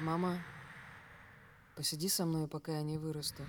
Мама, посиди со мной, пока я не вырасту.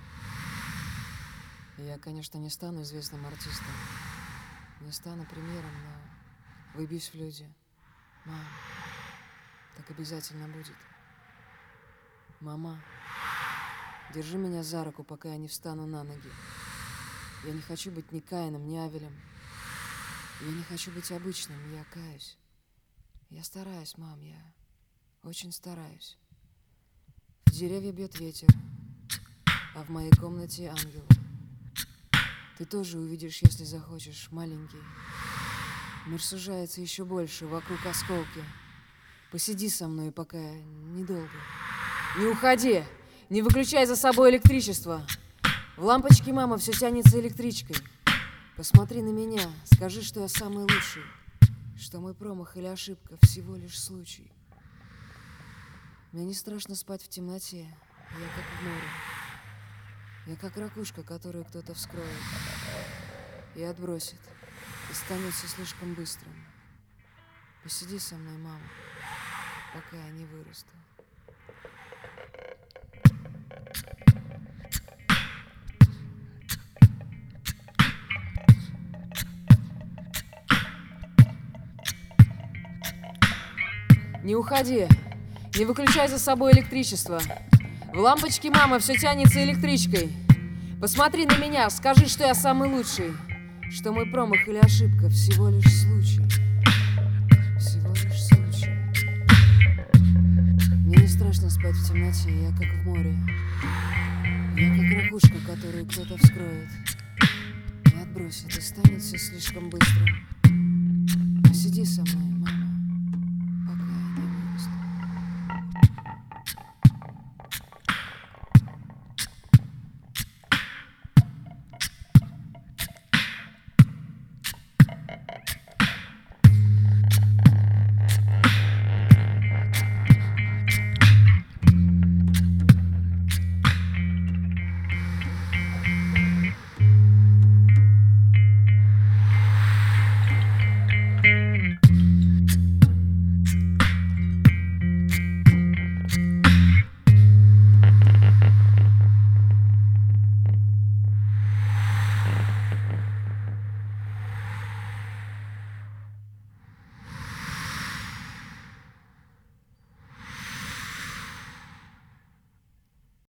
Я, конечно, не стану известным артистом, не стану примером, но выбьюсь в люди. Мам, так обязательно будет. Мама, держи меня за руку, пока я не встану на ноги. Я не хочу быть ни Каином, ни Авелем. Я не хочу быть обычным, я каюсь. Я стараюсь, мам, я очень стараюсь. В деревья бьет ветер, а в моей комнате ангел. Ты тоже увидишь, если захочешь, маленький. Мир сужается еще больше, вокруг осколки. Посиди со мной, пока недолго. Не уходи! Не выключай за собой электричество. В лампочке, мама, все тянется электричкой. Посмотри на меня, скажи, что я самый лучший, что мой промах или ошибка всего лишь случай. Мне не страшно спать в темноте, я как в море. Я как ракушка, которую кто-то вскроет и отбросит, и станет все слишком быстрым. Посиди со мной, мама, пока я не вырасту. Не уходи, не выключай за собой электричество. В лампочке, мама, все тянется электричкой. Посмотри на меня, скажи, что я самый лучший, что мой промах или ошибка всего лишь случай. Всего лишь случай. Мне не страшно спать в темноте, я как в море. Я как ракушка, которую кто-то вскроет и отбросит, и станет все слишком быстрым. Посиди со мной.